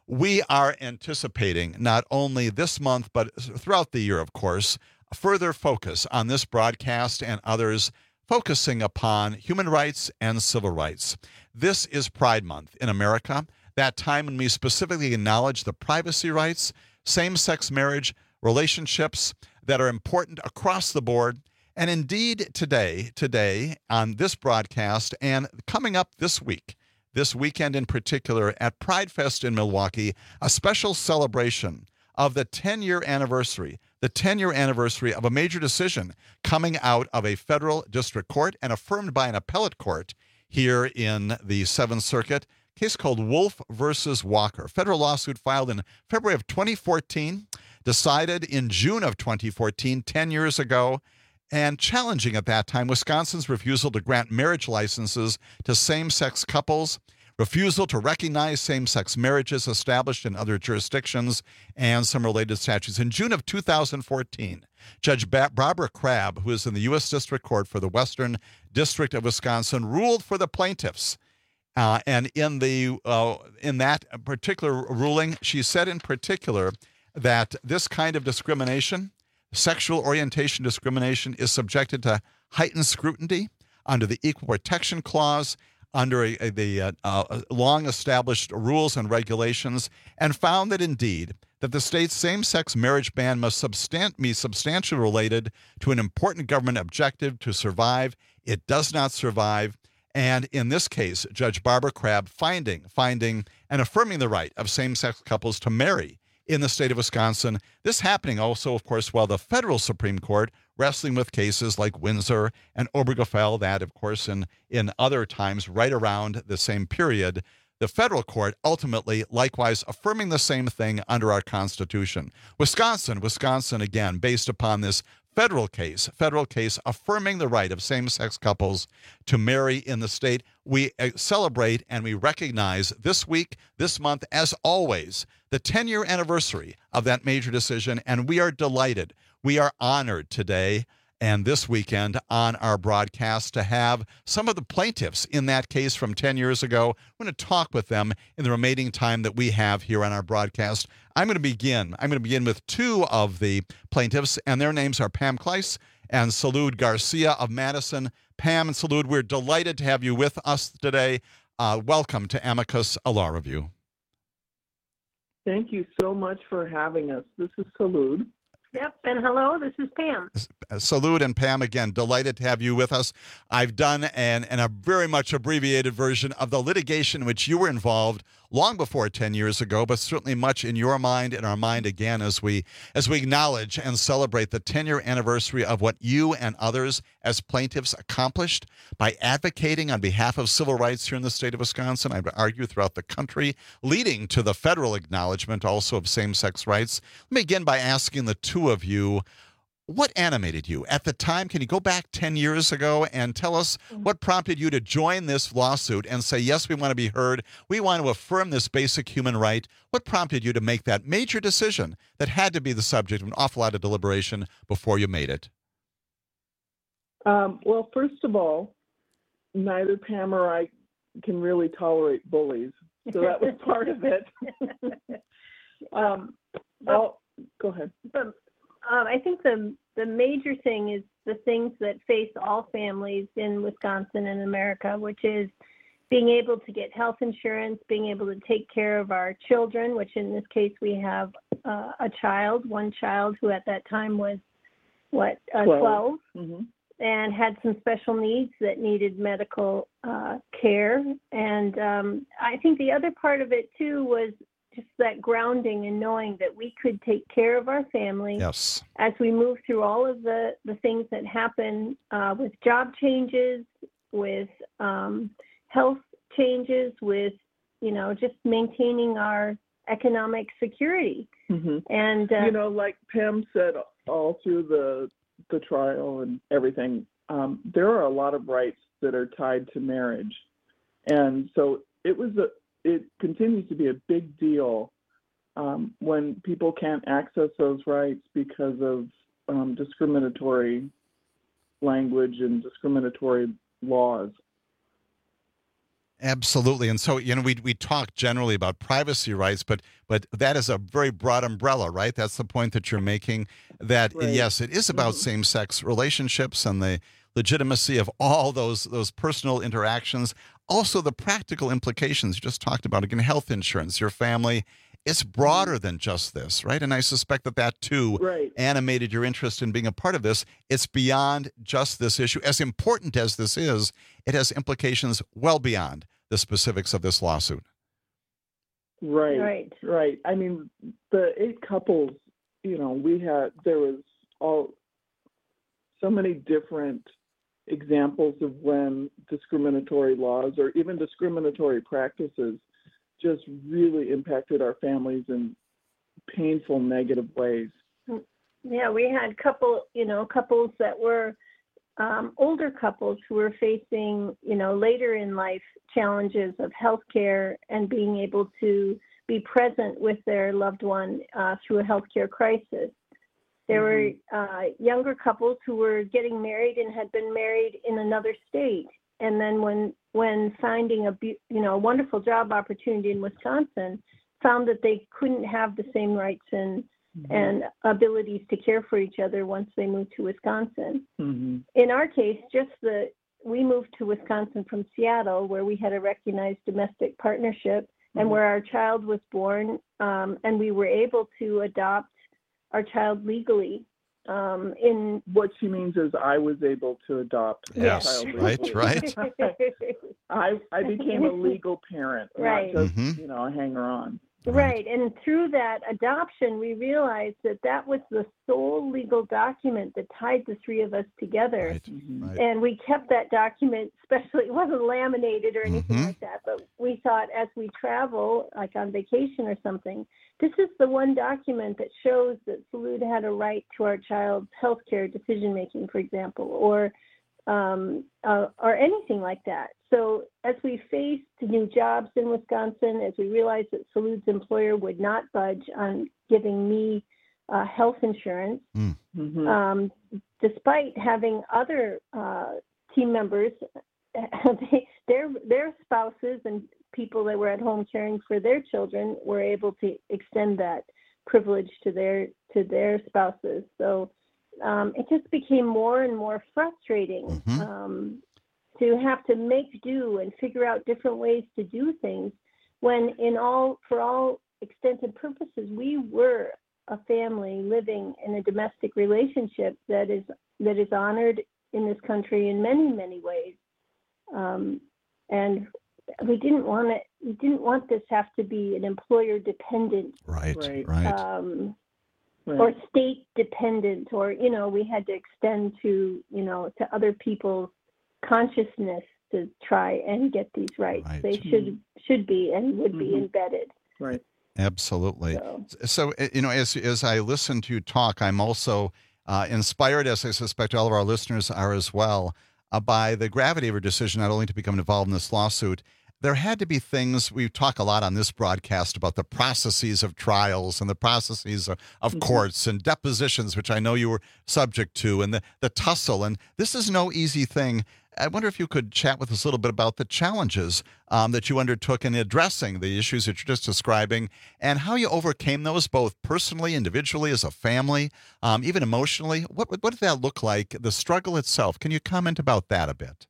we are anticipating not only this month, but throughout the year, of course, a further focus on this broadcast and others focusing upon human rights and civil rights. This is Pride Month in America, that time when we specifically acknowledge the privacy rights, same-sex marriage, relationships that are important across the board. And indeed, today, today on this broadcast and coming up this week, this weekend in particular at Pride Fest in Milwaukee, a special celebration of the ten-year anniversary, the ten-year anniversary of a major decision coming out of a federal district court and affirmed by an appellate court here in the Seventh Circuit, a case called Wolf versus Walker. Federal lawsuit filed in February of twenty fourteen, decided in June of twenty fourteen, ten years ago, and challenging at that time Wisconsin's refusal to grant marriage licenses to same-sex couples, refusal to recognize same-sex marriages established in other jurisdictions, and some related statutes. In June of two thousand fourteen, Judge ba- Barbara Crabb, who is in the U S District Court for the Western District of Wisconsin, ruled for the plaintiffs. Uh, and in the uh, in that particular ruling, she said in particular that this kind of discrimination, sexual orientation discrimination, is subjected to heightened scrutiny under the Equal Protection Clause, under a, a, the uh, uh, long-established rules and regulations, and found that indeed that the state's same-sex marriage ban must substan- be substantially related to an important government objective to survive. It does not survive. And in this case, Judge Barbara Crabb finding, finding and affirming the right of same-sex couples to marry in the state of Wisconsin. This happening also, of course, while the federal Supreme Court wrestling with cases like Windsor and Obergefell, that, of course, in, in other times right around the same period, the federal court ultimately likewise affirming the same thing under our Constitution. Wisconsin, Wisconsin, again, based upon this federal case, federal case affirming the right of same-sex couples to marry in the state. We celebrate and we recognize this week, this month, as always, the ten-year anniversary of that major decision, and we are delighted. We are honored today and this weekend on our broadcast to have some of the plaintiffs in that case from ten years ago. We're going to talk with them in the remaining time that we have here on our broadcast. I'm going to begin. I'm going to begin with two of the plaintiffs, and their names are Pam Kleiss and Salud Garcia of Madison. Pam and Salud, we're delighted to have you with us today. Uh, welcome to Amicus, a law review. Thank you so much for having us. This is Salud. Yep, and hello, this is Pam. Salud and Pam, again, delighted to have you with us. I've done an, an a very much abbreviated version of the litigation in which you were involved long before ten years ago, but certainly much in your mind and our mind again as we as we acknowledge and celebrate the ten-year anniversary of what you and others as plaintiffs accomplished by advocating on behalf of civil rights here in the state of Wisconsin, I would argue throughout the country, leading to the federal acknowledgement also of same-sex rights. Let me begin by asking the two of you, what animated you at the time? Can you go back ten years ago and tell us what prompted you to join this lawsuit and say, yes, we want to be heard. We want to affirm this basic human right. What prompted you to make that major decision that had to be the subject of an awful lot of deliberation before you made it? Um, well, first of all, neither Pam or I can really tolerate bullies. So that was part of it. um, well, go ahead. But, Um, I think the the major thing is the things that face all families in Wisconsin and America, which is being able to get health insurance, being able to take care of our children, which in this case we have uh, a child, one child who at that time was, what, uh, twelve, mm-hmm. and had some special needs that needed medical uh, care. And um, I think the other part of it, too, was just that grounding and knowing that we could take care of our family yes. as we move through all of the, the things that happen uh, with job changes, with um, health changes, with, you know, just maintaining our economic security. Mm-hmm. And, uh, you know, like Pam said, all through the, the trial and everything, um, there are a lot of rights that are tied to marriage. And so it was a, it continues to be a big deal um, when people can't access those rights because of um, discriminatory language and discriminatory laws. Absolutely. And so, you know, we we talk generally about privacy rights, but but that is a very broad umbrella, right? That's the point that you're making, that, Right. yes, it is about Mhm. same-sex relationships and the legitimacy of all those those personal interactions. Also, the practical implications you just talked about, again, health insurance, your family. It's broader than just this, right? And I suspect that that, too, Right. animated your interest in being a part of this. It's beyond just this issue. As important as this is, it has implications well beyond the specifics of this lawsuit. Right, Right. right. I mean, the eight couples, you know, we had, there was all, so many different examples of when discriminatory laws or even discriminatory practices just really impacted our families in painful, negative ways. Yeah, we had couple, you know, couples that were um, older couples who were facing, you know, later in life challenges of healthcare and being able to be present with their loved one uh, through a healthcare crisis. There Mhm. were uh, younger couples who were getting married and had been married in another state, and then when when finding a bu- you know a wonderful job opportunity in Wisconsin, found that they couldn't have the same rights and Mhm. and abilities to care for each other once they moved to Wisconsin. Mhm. In our case, just the we moved to Wisconsin from Seattle, where we had a recognized domestic partnership, and Mhm. where our child was born, um, and we were able to adopt our child legally. Um, in What she means is I was able to adopt a Yes, child right, legally. right. I I became a legal parent, Right. not just Mhm. you know a hanger on. Right. And through that adoption, we realized that that was the sole legal document that tied the three of us together. Right, right. And we kept that document, especially, it wasn't laminated or anything Mhm. like that, but we thought as we travel, like on vacation or something, this is the one document that shows that Salud had a right to our child's healthcare decision-making, for example, or um, uh, or anything like that. So as we faced new jobs in Wisconsin, as we realized that Salud's employer would not budge on giving me uh, health insurance, Mm. Mhm. um, despite having other uh, team members, they, their their spouses and people that were at home caring for their children were able to extend that privilege to their to their spouses. So um, it just became more and more frustrating Mhm. um, to have to make do and figure out different ways to do things when in all for all extents and purposes we were a family living in a domestic relationship that is that is honored in this country in many many ways, um, and we didn't want it we didn't want this have to be an employer dependent Right, Right. right. um, Right. or state dependent, or you know we had to extend to you know to other people's consciousness to try and get these rights. Right. They should should be and would be Mhm. embedded. Right. Absolutely. So. So, uh, you know, as as I listen to you talk, I'm also uh, inspired, as I suspect all of our listeners are as well, uh, by the gravity of her decision not only to become involved in this lawsuit. There had to be things, we talk a lot on this broadcast about the processes of trials and the processes of, of Mhm. courts and depositions, which I know you were subject to, and the, the tussle. And this is no easy thing. I wonder if you could chat with us a little bit about the challenges um, that you undertook in addressing the issues that you're just describing and how you overcame those, both personally, individually, as a family, um, even emotionally. What, what did that look like, the struggle itself? Can you comment about that a bit?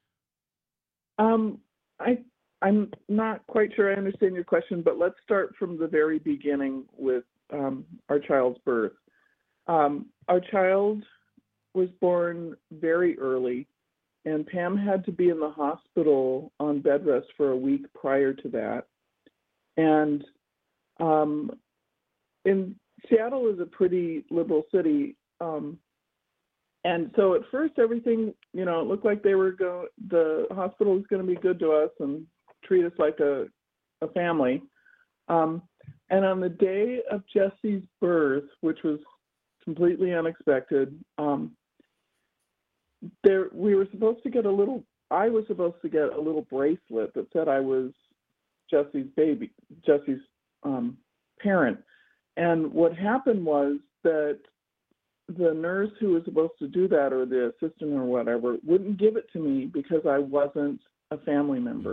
Um, I I'm not quite sure I understand your question, but let's start from the very beginning with um, our child's birth. Um, our child was born very early, and Pam had to be in the hospital on bed rest for a week prior to that. And um, in Seattle is a pretty liberal city. Um, and so at first everything, you know, it looked like they were go the hospital was going to be good to us and treat us like a, a family. Um, and on the day of Jesse's birth, which was completely unexpected, um, there we were supposed to get a little, I was supposed to get a little bracelet that said I was Jesse's baby, Jesse's um, parent. And what happened was that the nurse who was supposed to do that, or the assistant or whatever, wouldn't give it to me because I wasn't a family member.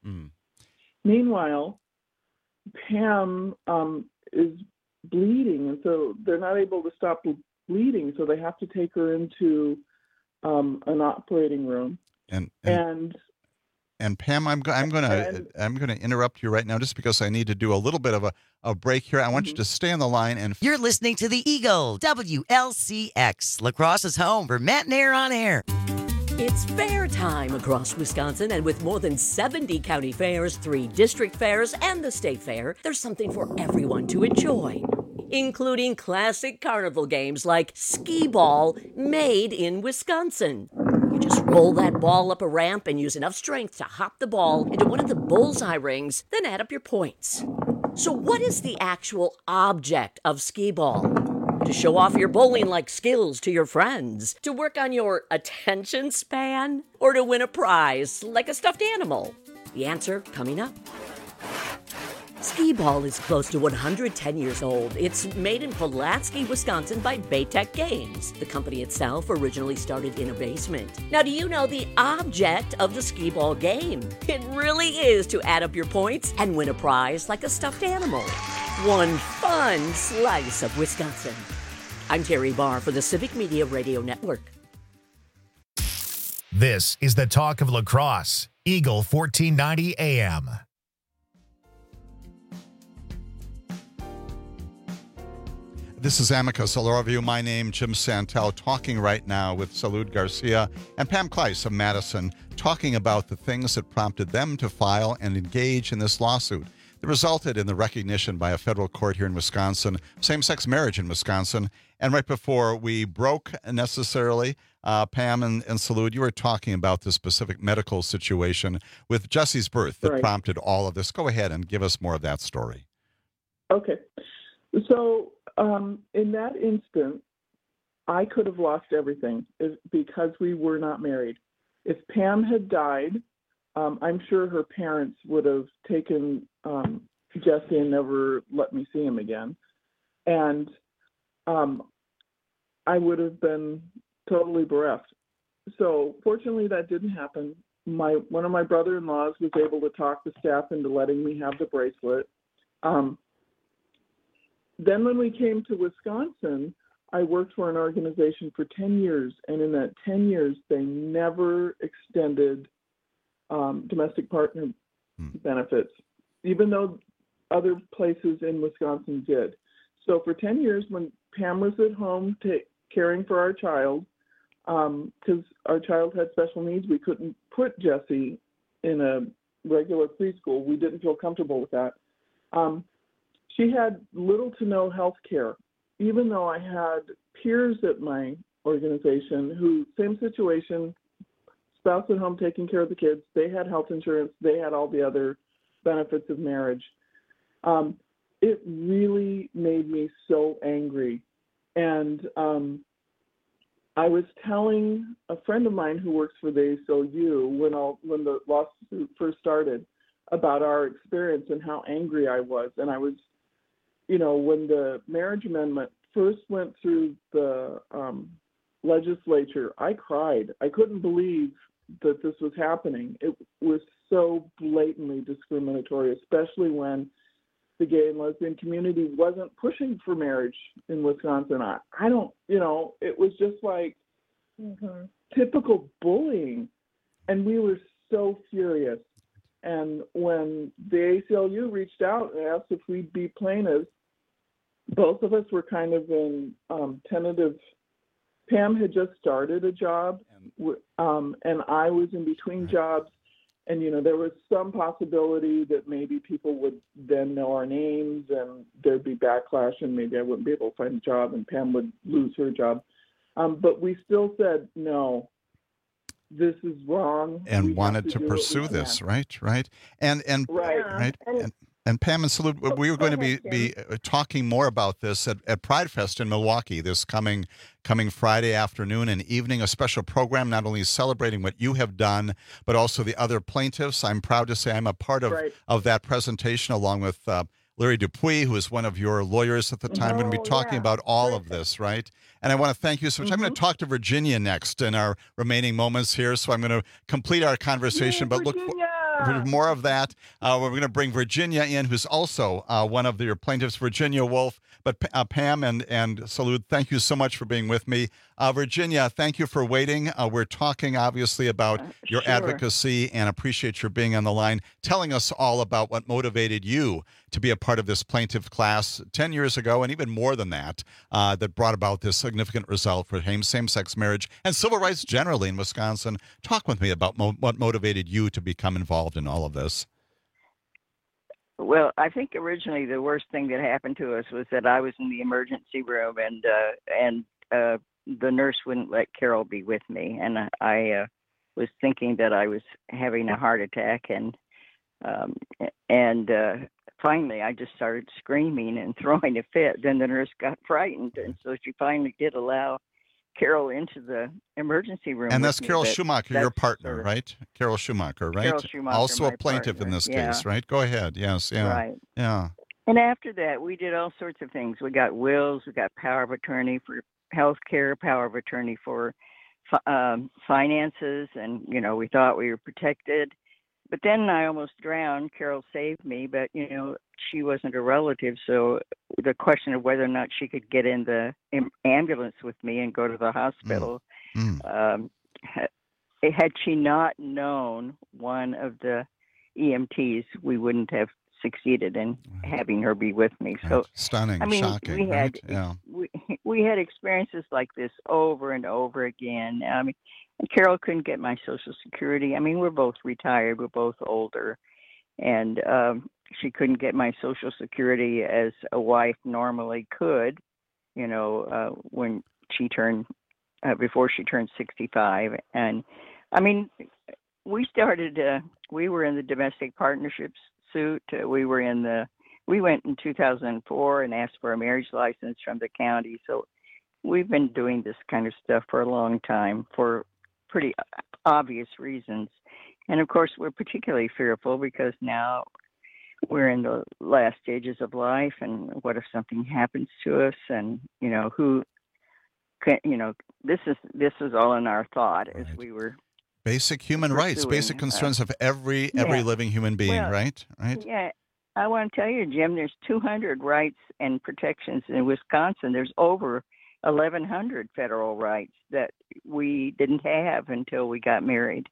Mm. Meanwhile, Pam um, is bleeding, and so they're not able to stop bleeding, so they have to take her into um, an operating room. And and, and and Pam, I'm go- I'm going to I'm going to interrupt you right now just because I need to do a little bit of a, a break here. I want mm-hmm. you to stay on the line. And you're listening to the Eagle, W L C X, La Crosse's home for Matt and Air on Air. It's fair time across Wisconsin, and with more than seventy county fairs, three district fairs, and the state fair, there's something for everyone to enjoy, including classic carnival games like skee ball, made in Wisconsin. You just roll that ball up a ramp and use enough strength to hop the ball into one of the bullseye rings, then add up your points. So what is the actual object of skee ball? To show off your bowling-like skills to your friends? To work on your attention span? Or to win a prize like a stuffed animal? The answer coming up. Skee ball is close to one hundred ten years old. It's made in Pulaski, Wisconsin by Baytech Games. The company itself originally started in a basement. Now, do you know the object of the skee ball game? It really is to add up your points and win a prize like a stuffed animal. One fun slice of Wisconsin. I'm Terry Barr for the Civic Media Radio Network. This is the talk of La Crosse, Eagle fourteen ninety A M. This is Amicus Law Review. My name, Jim Santel, talking right now with Salud Garcia and Pam Kleiss of Madison, talking about the things that prompted them to file and engage in this lawsuit that resulted in the recognition by a federal court here in Wisconsin, same-sex marriage in Wisconsin. And right before we broke necessarily, uh, Pam and, and Salud, you were talking about the specific medical situation with Jesse's birth that right. prompted all of this. Go ahead and give us more of that story. Okay. So um, in that instant, I could have lost everything because we were not married. If Pam had died, um, I'm sure her parents would have taken um, Jesse and never let me see him again. And um, I would have been totally bereft. So fortunately, that didn't happen. My one of my brother-in-laws was able to talk the staff into letting me have the bracelet. Um, Then when we came to Wisconsin, I worked for an organization for ten years, and in that ten years, they never extended um, domestic partner hmm. benefits, even though other places in Wisconsin did. So for ten years, when Pam was at home t- caring for our child, because um, our child had special needs, we couldn't put Jesse in a regular preschool. We didn't feel comfortable with that. Um, She had little to no health care, even though I had peers at my organization who, same situation, spouse at home taking care of the kids, they had health insurance, they had all the other benefits of marriage. Um, it really made me so angry. And um, I was telling a friend of mine who works for the A C L U when, all, when the lawsuit first started about our experience and how angry I was. And I was You know, when the marriage amendment first went through the um, legislature, I cried. I couldn't believe that this was happening. It was so blatantly discriminatory, especially when the gay and lesbian community wasn't pushing for marriage in Wisconsin. I, I don't, you know, it was just like mm-hmm. typical bullying. And we were so furious. And when the A C L U reached out and asked if we'd be plaintiffs, both of us were kind of in um, tentative. Pam had just started a job, um, and I was in between jobs. And, you know, there was some possibility that maybe people would then know our names and there'd be backlash and maybe I wouldn't be able to find a job and Pam would lose her job. Um, but we still said, no, this is wrong. And we wanted to, to pursue this, right? Right. And, and, right. right. And, and, And Pam and Salud, oh, we were going ahead, to be, be talking more about this at, at Pride Fest in Milwaukee this coming coming Friday afternoon and evening, a special program not only celebrating what you have done, but also the other plaintiffs. I'm proud to say I'm a part of, right. of that presentation along with uh, Larry Dupuis, who is one of your lawyers at the time. Oh, we're going to be talking yeah. about all Perfect. of this, right? And I want to thank you so much. Mm-hmm. I'm going to talk to Virginia next in our remaining moments here, so I'm going to complete our conversation. Yay, but look, Virginia! more of that. Uh, we're going to bring Virginia in, who's also uh, one of your plaintiffs, Virginia Wolf. But uh, Pam and, and Salud, thank you so much for being with me. Uh, Virginia, thank you for waiting. Uh, we're talking, obviously, about uh, your sure. advocacy, and appreciate your being on the line, telling us all about what motivated you to be a part of this plaintiff class ten years ago, and even more than that, uh, that brought about this significant result for same-sex marriage and civil rights generally in Wisconsin. Talk with me about mo- what motivated you to become involved in all of this. Well, I think originally the worst thing that happened to us was that I was in the emergency room, and uh, and uh, the nurse wouldn't let Carol be with me, and I uh, was thinking that I was having a heart attack, and um, and uh, finally I just started screaming and throwing a fit. Then the nurse got frightened, and so she finally did allow Carol into the emergency room. And that's with Carol me, Schumacher, that's your partner, sort of, right? Carol Schumacher, right? Carol Schumacher, also a my plaintiff partner. in this yeah. case, right? Go ahead. Yes, yeah. Right. Yeah. And after that, we did all sorts of things. We got wills, we got power of attorney for health care, power of attorney for um, finances, and, you know, we thought we were protected. But then I almost drowned. Carol saved me, but, you know, she wasn't a relative, so the question of whether or not she could get in the ambulance with me and go to the hospital, mm. um, had she not known one of the E M Ts, we wouldn't have succeeded in having her be with me. So right. Stunning, I mean, shocking, we had right? Yeah. we we had experiences like this over and over again. I mean, and Carol couldn't get my Social Security. I mean, we're both retired, we're both older, and um, she couldn't get my Social Security as a wife normally could. You know, uh, when she turned uh, before she turned sixty-five, and I mean, we started. Uh, we were in the domestic partnerships suit. Uh, we were in the. We went in two thousand four and asked for a marriage license from the county. So we've been doing this kind of stuff for a long time for pretty obvious reasons. And of course, we're particularly fearful because now we're in the last stages of life, and what if something happens to us? And you know, who, can, you know, this is this is all in our thought as we were. Basic human rights, basic concerns uh, of every every yeah. living human being, well, right? Right. Yeah, I want to tell you, Jim. There's two hundred rights and protections in Wisconsin. There's over eleven hundred federal rights that we didn't have until we got married.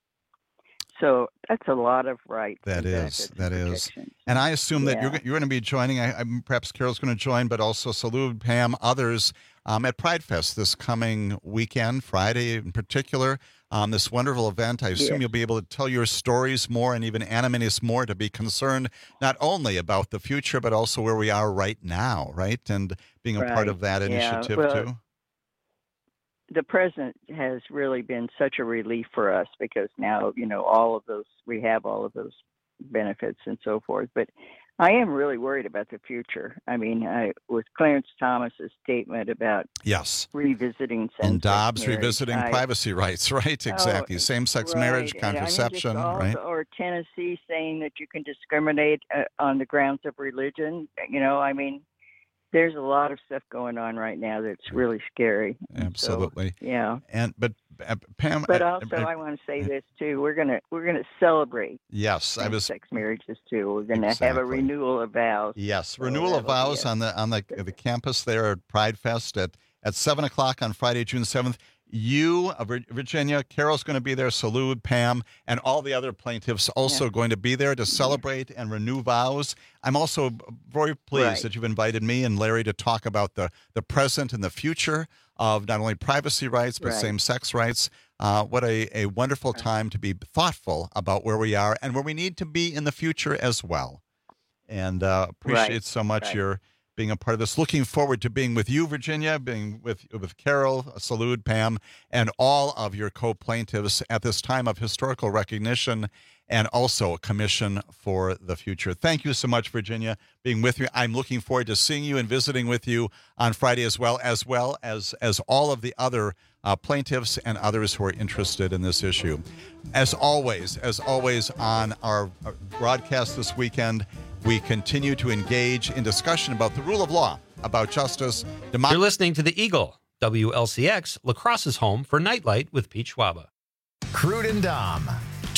So that's a lot of rights. That is, that is. And I assume that yeah. you're you're going to be joining. I, I, perhaps Carol's going to join, but also Salud, Pam, others um, at Pride Fest this coming weekend, Friday in particular. Um, this wonderful event. I assume yeah. you'll be able to tell your stories more and even animate us more to be concerned not only about the future, but also where we are right now, right? And being a right. part of that initiative yeah. well, too. The present has really been such a relief for us because now, you know, all of those, we have all of those benefits and so forth. But I am really worried about the future. I mean, I, with Clarence Thomas's statement about yes revisiting same-sex and Dobbs marriage, revisiting I, privacy rights, right? Exactly. Oh, Same-sex right. marriage, And contraception, I mean, right? Also, or Tennessee saying that you can discriminate uh, on the grounds of religion. You know, I mean, there's a lot of stuff going on right now that's really scary. Absolutely. So, yeah. And but uh, Pam. But uh, also, uh, I want to say this too. We're gonna we're gonna celebrate. Yes, I was. Sex marriages too. We're gonna exactly. have a renewal of vows. Yes, so renewal of vows on the on the the campus there at Pride Fest at at seven o'clock on Friday, June seventh. You, uh, Virginia, Carol's going to be there. Salud, Pam, and all the other plaintiffs also yeah. going to be there to celebrate and renew vows. I'm also very pleased right. that you've invited me and Larry to talk about the, the present and the future of not only privacy rights, but right. same-sex rights. Uh, what a, a wonderful time to be thoughtful about where we are and where we need to be in the future as well. And uh, appreciate right. so much right. your being a part of this. Looking forward to being with you, Virginia, being with with Carol, Salud, Pam, and all of your co-plaintiffs at this time of historical recognition and also a commission for the future. Thank you so much, Virginia, being with me. I'm looking forward to seeing you and visiting with you on Friday as well, as well as, as all of the other uh, plaintiffs and others who are interested in this issue. As always, as always on our broadcast this weekend, we continue to engage in discussion about the rule of law, about justice, democracy. You're listening to The Eagle, W L C X, La Crosse's home for Nightlight with Pete Schwaba. Crude and Dom.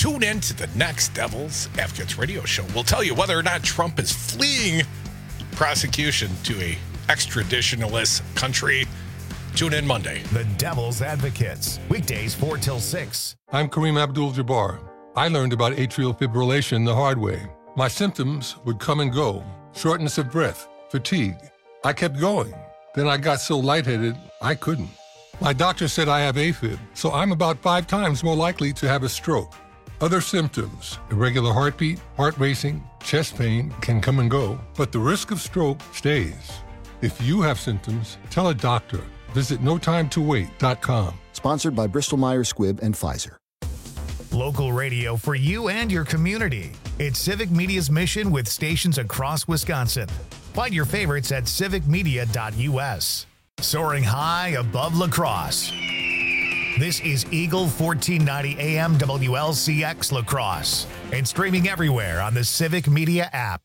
Tune in to the next Devil's Advocates radio show. We'll tell you whether or not Trump is fleeing prosecution to a extraditionalist country. Tune in Monday. The Devil's Advocates, weekdays four till six. I'm Kareem Abdul-Jabbar. I learned about atrial fibrillation the hard way. My symptoms would come and go. Shortness of breath, fatigue. I kept going. Then I got so lightheaded, I couldn't. My doctor said I have AFib, so I'm about five times more likely to have a stroke. Other symptoms, irregular heartbeat, heart racing, chest pain can come and go, but the risk of stroke stays. If you have symptoms, tell a doctor. Visit no time to wait dot com. Sponsored by Bristol-Myers Squibb and Pfizer. Local radio for you and your community. It's Civic Media's mission with stations across Wisconsin. Find your favorites at civic media dot u s. Soaring high above La Crosse. This is Eagle fourteen ninety A M W L C X La Crosse and streaming everywhere on the Civic Media app.